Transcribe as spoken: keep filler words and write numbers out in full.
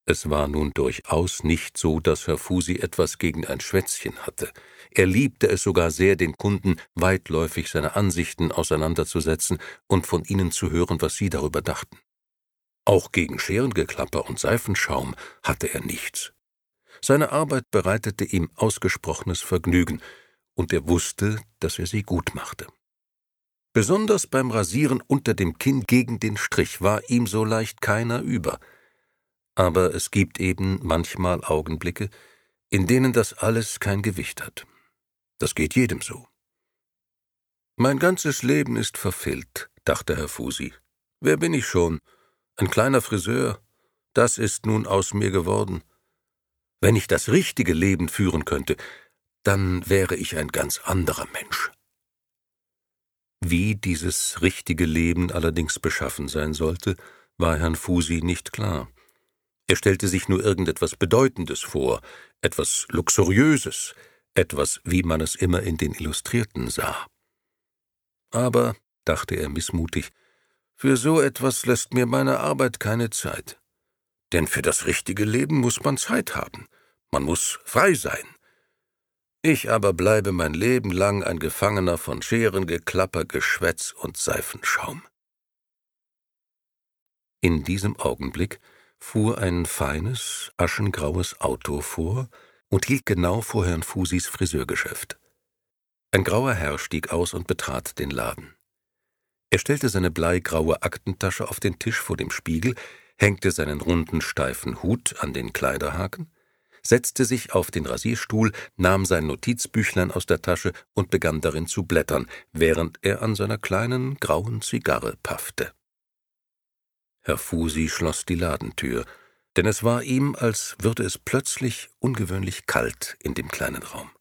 Es war nun durchaus nicht so, dass Herr Fusi etwas gegen ein Schwätzchen hatte. Er liebte es sogar sehr, den Kunden weitläufig seine Ansichten auseinanderzusetzen und von ihnen zu hören, was sie darüber dachten. Auch gegen Scherengeklapper und Seifenschaum hatte er nichts. Seine Arbeit bereitete ihm ausgesprochenes Vergnügen, und er wusste, dass er sie gut machte. Besonders beim Rasieren unter dem Kinn gegen den Strich war ihm so leicht keiner über. Aber es gibt eben manchmal Augenblicke, in denen das alles kein Gewicht hat. Das geht jedem so. »Mein ganzes Leben ist verfehlt«, dachte Herr Fusi. »Wer bin ich schon? Ein kleiner Friseur? Das ist nun aus mir geworden. Wenn ich das richtige Leben führen könnte, dann wäre ich ein ganz anderer Mensch.« Wie dieses richtige Leben allerdings beschaffen sein sollte, war Herrn Fusi nicht klar. Er stellte sich nur irgendetwas Bedeutendes vor, etwas Luxuriöses, etwas, wie man es immer in den Illustrierten sah. Aber, dachte er missmutig, für so etwas lässt mir meine Arbeit keine Zeit. Denn für das richtige Leben muss man Zeit haben, man muss frei sein. Ich aber bleibe mein Leben lang ein Gefangener von Scherengeklapper, Geschwätz und Seifenschaum. In diesem Augenblick fuhr ein feines, aschengraues Auto vor und hielt genau vor Herrn Fusis Friseurgeschäft. Ein grauer Herr stieg aus und betrat den Laden. Er stellte seine bleigraue Aktentasche auf den Tisch vor dem Spiegel, hängte seinen runden, steifen Hut an den Kleiderhaken, setzte sich auf den Rasierstuhl, nahm sein Notizbüchlein aus der Tasche und begann darin zu blättern, während er an seiner kleinen, grauen Zigarre paffte. Herr Fusi schloss die Ladentür, denn es war ihm, als würde es plötzlich ungewöhnlich kalt in dem kleinen Raum.